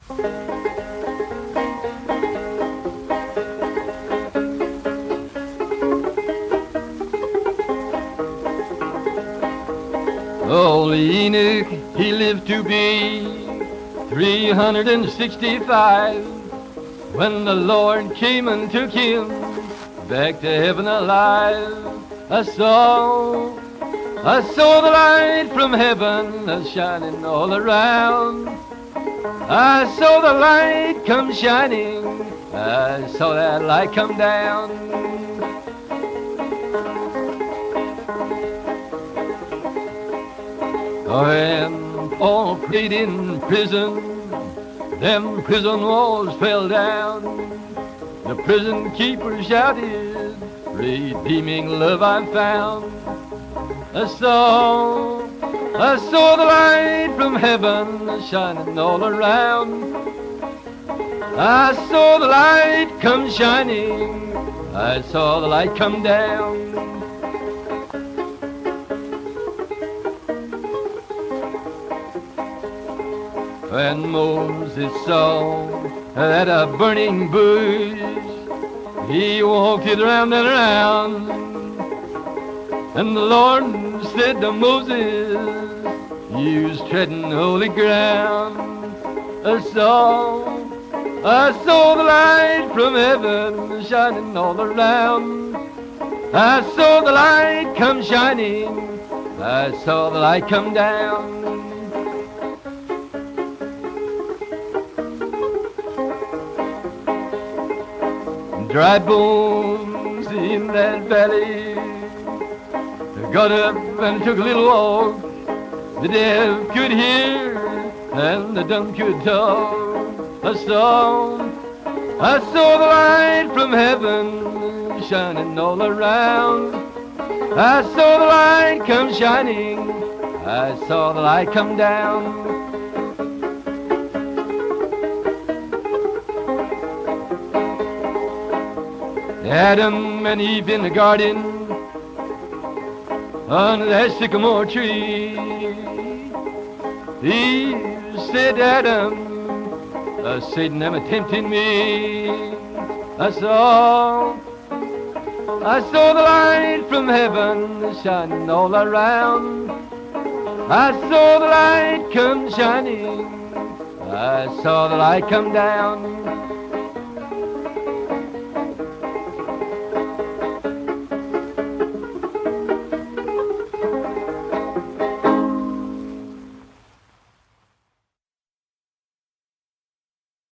Old Enoch, he lived to be 365 when the Lord came and took him back to heaven alive. I saw the light from heaven shining all around. I saw the light come shining, I saw that light come down. When Paul prayed in prison, them prison walls fell down. The prison keeper shouted, redeeming love I found. I saw the light from heaven shining all around. I saw the light come shining, I saw the light come down. When Moses saw that a burning bush, he walked it round and round. And the Lord said to Moses, you's treading holy ground. I saw the light from heaven shining all around. I saw the light come shining, I saw the light come down. Dry bones in that valley got up and took a little walk. The deaf could hear and the dumb could talk. I saw the light from heaven shining all around. I saw the light come shining, I saw the light come down. Adam and Eve in the garden under that sycamore tree. Eve said, Adam, Satan am tempting me. I saw the light from heaven shining all around. I saw the light come shining, I saw the light come down.